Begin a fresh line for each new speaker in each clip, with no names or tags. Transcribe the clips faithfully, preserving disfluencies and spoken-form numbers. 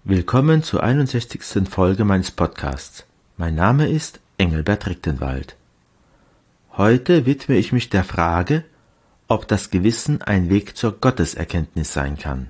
Willkommen zur einundsechzigsten Folge meines Podcasts. Mein Name ist Engelbert Richtenwald. Heute widme ich mich der Frage, ob das Gewissen ein Weg zur Gotteserkenntnis sein kann.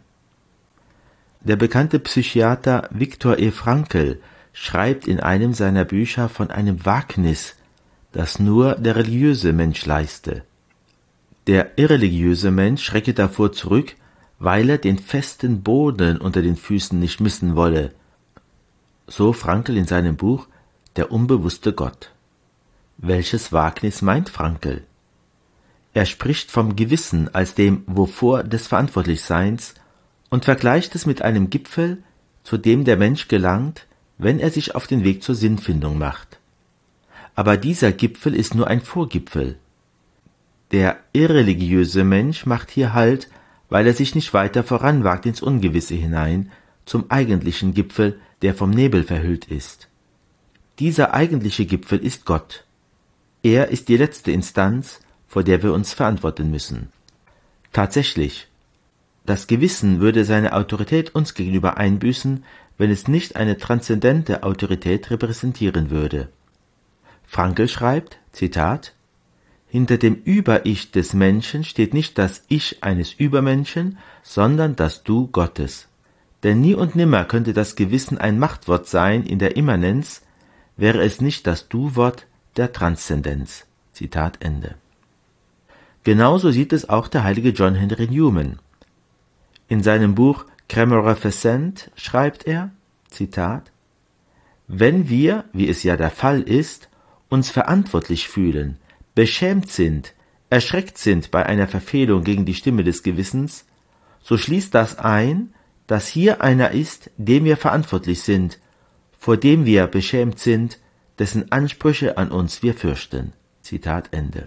Der bekannte Psychiater Viktor E. Frankl schreibt in einem seiner Bücher von einem Wagnis, das nur der religiöse Mensch leiste. Der irreligiöse Mensch schrecke davor zurück, weil er den festen Boden unter den Füßen nicht missen wolle. So Frankl in seinem Buch Der unbewusste Gott. Welches Wagnis meint Frankl? Er spricht vom Gewissen als dem Wovor des Verantwortlichseins und vergleicht es mit einem Gipfel, zu dem der Mensch gelangt, wenn er sich auf den Weg zur Sinnfindung macht. Aber dieser Gipfel ist nur ein Vorgipfel. Der irreligiöse Mensch macht hier Halt, weil er sich nicht weiter voranwagt ins Ungewisse hinein, zum eigentlichen Gipfel, der vom Nebel verhüllt ist. Dieser eigentliche Gipfel ist Gott. Er ist die letzte Instanz, vor der wir uns verantworten müssen. Tatsächlich, das Gewissen würde seine Autorität uns gegenüber einbüßen, wenn es nicht eine transzendente Autorität repräsentieren würde. Frankl schreibt, Zitat, Hinter dem Über-Ich des Menschen steht nicht das Ich eines Übermenschen, sondern das Du Gottes. Denn nie und nimmer könnte das Gewissen ein Machtwort sein in der Immanenz, wäre es nicht das Du-Wort der Transzendenz. Zitat Ende. Genauso sieht es auch der heilige John Henry Newman. In seinem Buch Cramerificent schreibt er, Zitat, Wenn wir, wie es ja der Fall ist, uns verantwortlich fühlen, beschämt sind, erschreckt sind bei einer Verfehlung gegen die Stimme des Gewissens, so schließt das ein, dass hier einer ist, dem wir verantwortlich sind, vor dem wir beschämt sind, dessen Ansprüche an uns wir fürchten. Zitat Ende.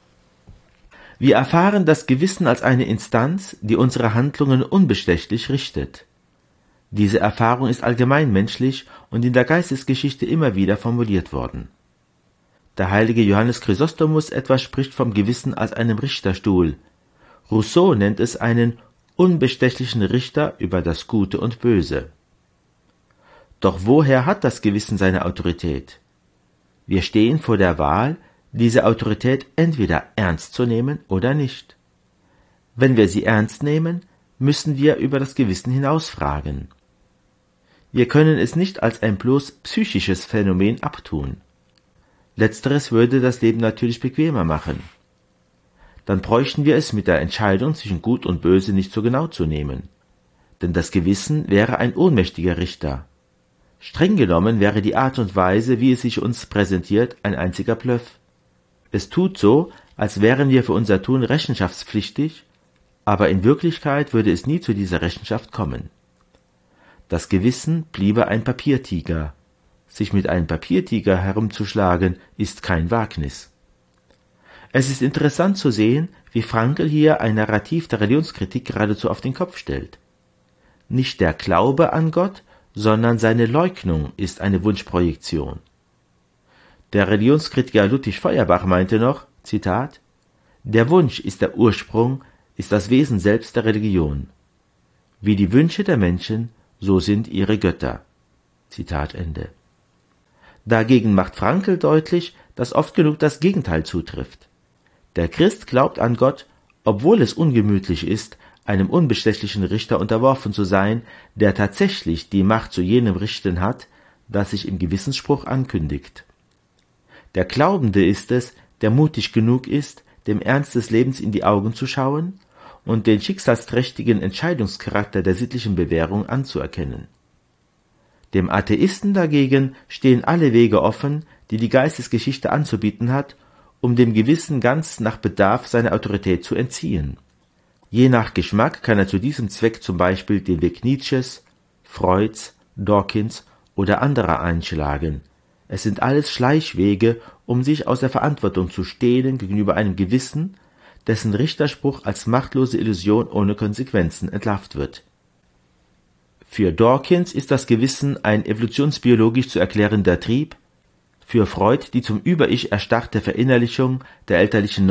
Wir erfahren das Gewissen als eine Instanz, die unsere Handlungen unbestechlich richtet. Diese Erfahrung ist allgemeinmenschlich und in der Geistesgeschichte immer wieder formuliert worden. Der heilige Johannes Chrysostomus etwa spricht vom Gewissen als einem Richterstuhl. Rousseau nennt es einen unbestechlichen Richter über das Gute und Böse. Doch woher hat das Gewissen seine Autorität? Wir stehen vor der Wahl, diese Autorität entweder ernst zu nehmen oder nicht. Wenn wir sie ernst nehmen, müssen wir über das Gewissen hinausfragen. Wir können es nicht als ein bloß psychisches Phänomen abtun. Letzteres würde das Leben natürlich bequemer machen. Dann bräuchten wir es mit der Entscheidung zwischen Gut und Böse nicht so genau zu nehmen. Denn das Gewissen wäre ein ohnmächtiger Richter. Streng genommen wäre die Art und Weise, wie es sich uns präsentiert, ein einziger Bluff. Es tut so, als wären wir für unser Tun rechenschaftspflichtig, aber in Wirklichkeit würde es nie zu dieser Rechenschaft kommen. Das Gewissen bliebe ein Papiertiger. Sich mit einem Papiertiger herumzuschlagen, ist kein Wagnis. Es ist interessant zu sehen, wie Frankl hier ein Narrativ der Religionskritik geradezu auf den Kopf stellt. Nicht der Glaube an Gott, sondern seine Leugnung ist eine Wunschprojektion. Der Religionskritiker Ludwig Feuerbach meinte noch, Zitat, Der Wunsch ist der Ursprung, ist das Wesen selbst der Religion. Wie die Wünsche der Menschen, so sind ihre Götter. Zitat Ende. Dagegen macht Frankl deutlich, dass oft genug das Gegenteil zutrifft. Der Christ glaubt an Gott, obwohl es ungemütlich ist, einem unbestechlichen Richter unterworfen zu sein, der tatsächlich die Macht zu jenem Richten hat, das sich im Gewissensspruch ankündigt. Der Glaubende ist es, der mutig genug ist, dem Ernst des Lebens in die Augen zu schauen und den schicksalsträchtigen Entscheidungscharakter der sittlichen Bewährung anzuerkennen. Dem Atheisten dagegen stehen alle Wege offen, die die Geistesgeschichte anzubieten hat, um dem Gewissen ganz nach Bedarf seine Autorität zu entziehen. Je nach Geschmack kann er zu diesem Zweck zum Beispiel den Weg Nietzsches, Freuds, Dawkins oder anderer einschlagen. Es sind alles Schleichwege, um sich aus der Verantwortung zu stehlen gegenüber einem Gewissen, dessen Richterspruch als machtlose Illusion ohne Konsequenzen entlarvt wird. Für Dawkins ist das Gewissen ein evolutionsbiologisch zu erklärender Trieb, für Freud die zum Über-Ich erstarrte Verinnerlichung der elterlichen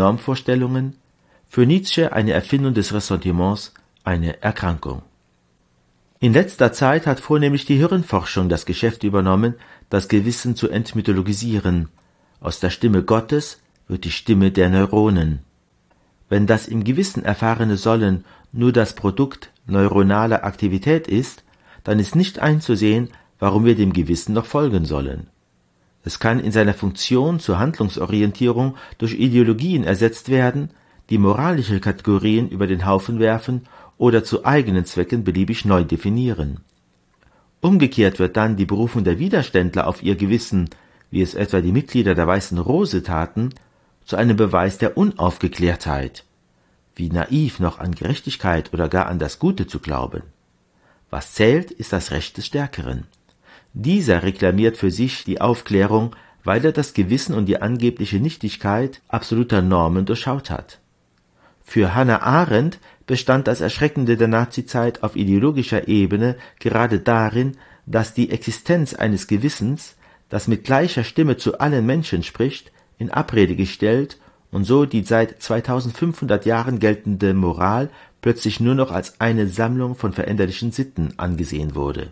Normvorstellungen, für Nietzsche eine Erfindung des Ressentiments, eine Erkrankung. In letzter Zeit hat vornehmlich die Hirnforschung das Geschäft übernommen, das Gewissen zu entmythologisieren. Aus der Stimme Gottes wird die Stimme der Neuronen. Wenn das im Gewissen erfahrene Sollen nur das Produkt neuronaler Aktivität ist, dann ist nicht einzusehen, warum wir dem Gewissen noch folgen sollen. Es kann in seiner Funktion zur Handlungsorientierung durch Ideologien ersetzt werden, die moralische Kategorien über den Haufen werfen oder zu eigenen Zwecken beliebig neu definieren. Umgekehrt wird dann die Berufung der Widerständler auf ihr Gewissen, wie es etwa die Mitglieder der Weißen Rose taten, zu einem Beweis der Unaufgeklärtheit. Wie naiv noch an Gerechtigkeit oder gar an das Gute zu glauben. Was zählt, ist das Recht des Stärkeren. Dieser reklamiert für sich die Aufklärung, weil er das Gewissen und die angebliche Nichtigkeit absoluter Normen durchschaut hat. Für Hannah Arendt bestand das Erschreckende der Nazizeit auf ideologischer Ebene gerade darin, dass die Existenz eines Gewissens, das mit gleicher Stimme zu allen Menschen spricht, in Abrede gestellt und so die seit zweitausendfünfhundert Jahren geltende Moral plötzlich nur noch als eine Sammlung von veränderlichen Sitten angesehen wurde.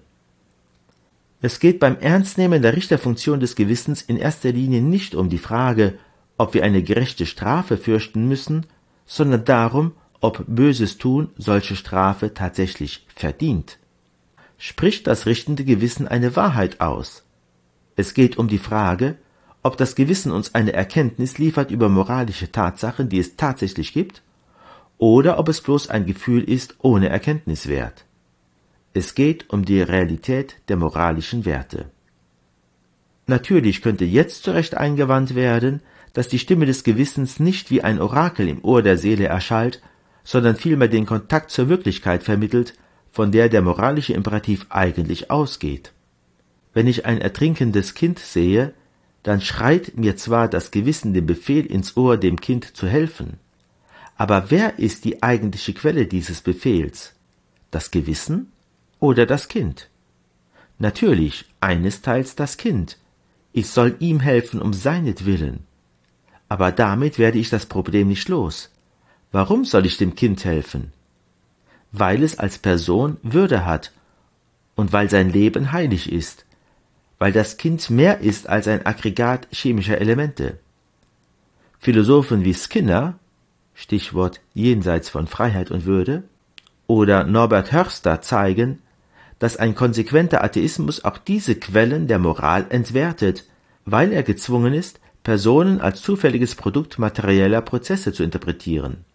Es geht beim Ernstnehmen der Richterfunktion des Gewissens in erster Linie nicht um die Frage, ob wir eine gerechte Strafe fürchten müssen, sondern darum, ob böses Tun solche Strafe tatsächlich verdient. Spricht das richtende Gewissen eine Wahrheit aus? Es geht um die Frage, ob das Gewissen uns eine Erkenntnis liefert über moralische Tatsachen, die es tatsächlich gibt, oder ob es bloß ein Gefühl ist ohne Erkenntniswert. Es geht um die Realität der moralischen Werte. Natürlich könnte jetzt zu Recht eingewandt werden, dass die Stimme des Gewissens nicht wie ein Orakel im Ohr der Seele erschallt, sondern vielmehr den Kontakt zur Wirklichkeit vermittelt, von der der moralische Imperativ eigentlich ausgeht. Wenn ich ein ertrinkendes Kind sehe, dann schreit mir zwar das Gewissen den Befehl ins Ohr, dem Kind zu helfen, aber wer ist die eigentliche Quelle dieses Befehls? Das Gewissen oder das Kind? Natürlich, einesteils das Kind. Ich soll ihm helfen um seinetwillen. Aber damit werde ich das Problem nicht los. Warum soll ich dem Kind helfen? Weil es als Person Würde hat und weil sein Leben heilig ist, weil das Kind mehr ist als ein Aggregat chemischer Elemente. Philosophen wie Skinner, Stichwort jenseits von Freiheit und Würde, oder Norbert Hörster zeigen, dass ein konsequenter Atheismus auch diese Quellen der Moral entwertet, weil er gezwungen ist, Personen als zufälliges Produkt materieller Prozesse zu interpretieren.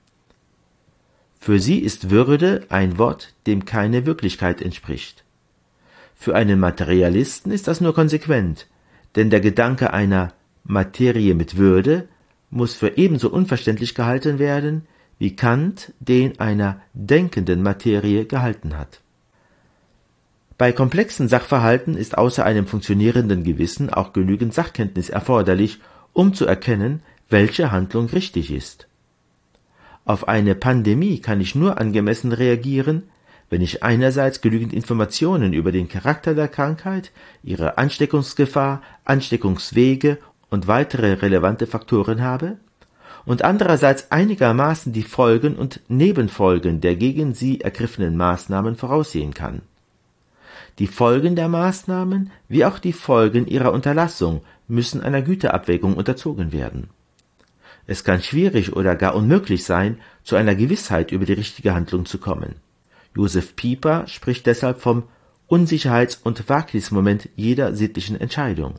Für sie ist Würde ein Wort, dem keine Wirklichkeit entspricht. Für einen Materialisten ist das nur konsequent, denn der Gedanke einer Materie mit Würde muss für ebenso unverständlich gehalten werden, wie Kant den einer denkenden Materie gehalten hat. Bei komplexen Sachverhalten ist außer einem funktionierenden Gewissen auch genügend Sachkenntnis erforderlich, um zu erkennen, welche Handlung richtig ist. Auf eine Pandemie kann ich nur angemessen reagieren, wenn ich einerseits genügend Informationen über den Charakter der Krankheit, ihre Ansteckungsgefahr, Ansteckungswege und weitere relevante Faktoren habe und andererseits einigermaßen die Folgen und Nebenfolgen der gegen sie ergriffenen Maßnahmen voraussehen kann. Die Folgen der Maßnahmen wie auch die Folgen ihrer Unterlassung müssen einer Güteabwägung unterzogen werden. Es kann schwierig oder gar unmöglich sein, zu einer Gewissheit über die richtige Handlung zu kommen. Josef Pieper spricht deshalb vom Unsicherheits- und Wagnismoment jeder sittlichen Entscheidung.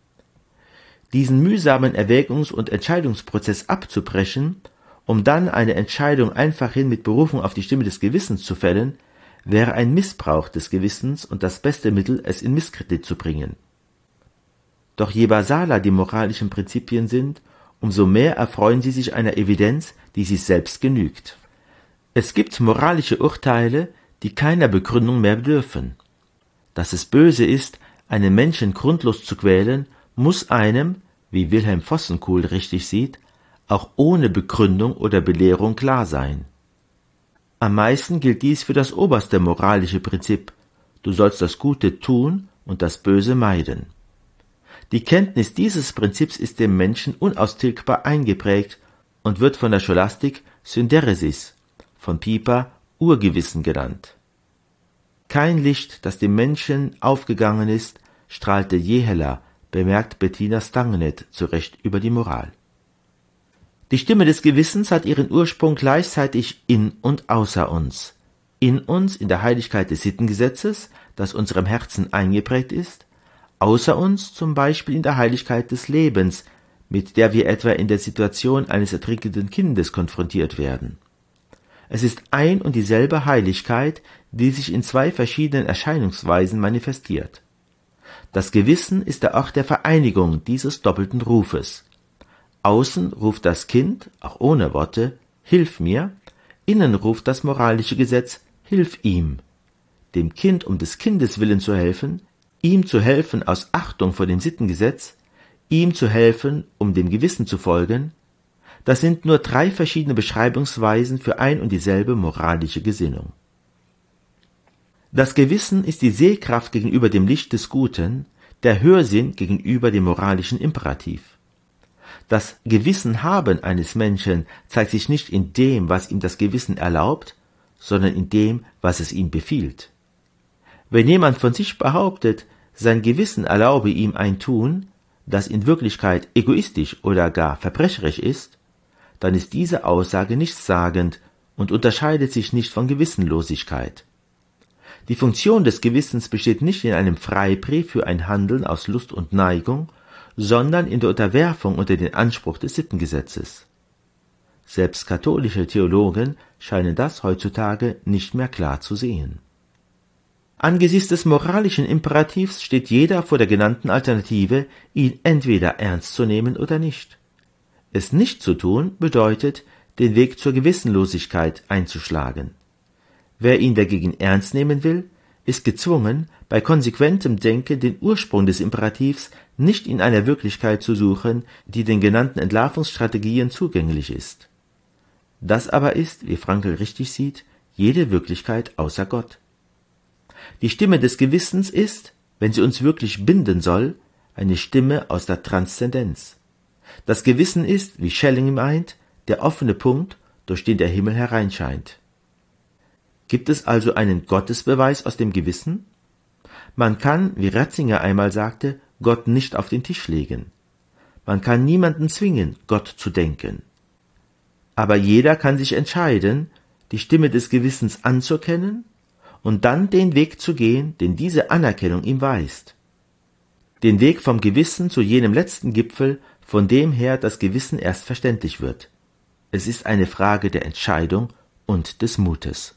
Diesen mühsamen Erwägungs- und Entscheidungsprozess abzubrechen, um dann eine Entscheidung einfach hin mit Berufung auf die Stimme des Gewissens zu fällen, wäre ein Missbrauch des Gewissens und das beste Mittel, es in Misskredit zu bringen. Doch je basaler die moralischen Prinzipien sind, umso mehr erfreuen sie sich einer Evidenz, die sich selbst genügt. Es gibt moralische Urteile, die keiner Begründung mehr bedürfen. Dass es böse ist, einen Menschen grundlos zu quälen, muss einem, wie Wilhelm Vossenkuhl richtig sieht, auch ohne Begründung oder Belehrung klar sein. Am meisten gilt dies für das oberste moralische Prinzip: Du sollst das Gute tun und das Böse meiden. Die Kenntnis dieses Prinzips ist dem Menschen unaustilgbar eingeprägt und wird von der Scholastik Synderesis, von Pieper Urgewissen genannt. Kein Licht, das dem Menschen aufgegangen ist, strahlte je heller, bemerkt Bettina Stangenet zu Recht über die Moral. Die Stimme des Gewissens hat ihren Ursprung gleichzeitig in und außer uns. In uns in der Heiligkeit des Sittengesetzes, das unserem Herzen eingeprägt ist, außer uns zum Beispiel in der Heiligkeit des Lebens, mit der wir etwa in der Situation eines ertrinkenden Kindes konfrontiert werden. Es ist ein und dieselbe Heiligkeit, die sich in zwei verschiedenen Erscheinungsweisen manifestiert. Das Gewissen ist der Ort der Vereinigung dieses doppelten Rufes. Außen ruft das Kind, auch ohne Worte, »Hilf mir«, innen ruft das moralische Gesetz, »Hilf ihm«. Dem Kind um des Kindes willen zu helfen, ihm zu helfen aus Achtung vor dem Sittengesetz, ihm zu helfen, um dem Gewissen zu folgen, das sind nur drei verschiedene Beschreibungsweisen für ein und dieselbe moralische Gesinnung. Das Gewissen ist die Sehkraft gegenüber dem Licht des Guten, der Hörsinn gegenüber dem moralischen Imperativ. Das Gewissenhaben eines Menschen zeigt sich nicht in dem, was ihm das Gewissen erlaubt, sondern in dem, was es ihm befiehlt. Wenn jemand von sich behauptet, sein Gewissen erlaube ihm ein Tun, das in Wirklichkeit egoistisch oder gar verbrecherisch ist, dann ist diese Aussage nichtssagend und unterscheidet sich nicht von Gewissenlosigkeit. Die Funktion des Gewissens besteht nicht in einem Freibrief für ein Handeln aus Lust und Neigung, sondern in der Unterwerfung unter den Anspruch des Sittengesetzes. Selbst katholische Theologen scheinen das heutzutage nicht mehr klar zu sehen. Angesichts des moralischen Imperativs steht jeder vor der genannten Alternative, ihn entweder ernst zu nehmen oder nicht. Es nicht zu tun bedeutet, den Weg zur Gewissenlosigkeit einzuschlagen. Wer ihn dagegen ernst nehmen will, ist gezwungen, bei konsequentem Denken den Ursprung des Imperativs nicht in einer Wirklichkeit zu suchen, die den genannten Entlarvungsstrategien zugänglich ist. Das aber ist, wie Frankl richtig sieht, jede Wirklichkeit außer Gott. Die Stimme des Gewissens ist, wenn sie uns wirklich binden soll, eine Stimme aus der Transzendenz. Das Gewissen ist, wie Schelling meint, der offene Punkt, durch den der Himmel hereinscheint. Gibt es also einen Gottesbeweis aus dem Gewissen? Man kann, wie Ratzinger einmal sagte, Gott nicht auf den Tisch legen. Man kann niemanden zwingen, Gott zu denken. Aber jeder kann sich entscheiden, die Stimme des Gewissens anzuerkennen und dann den Weg zu gehen, den diese Anerkennung ihm weist. Den Weg vom Gewissen zu jenem letzten Gipfel, von dem her das Gewissen erst verständlich wird. Es ist eine Frage der Entscheidung und des Mutes.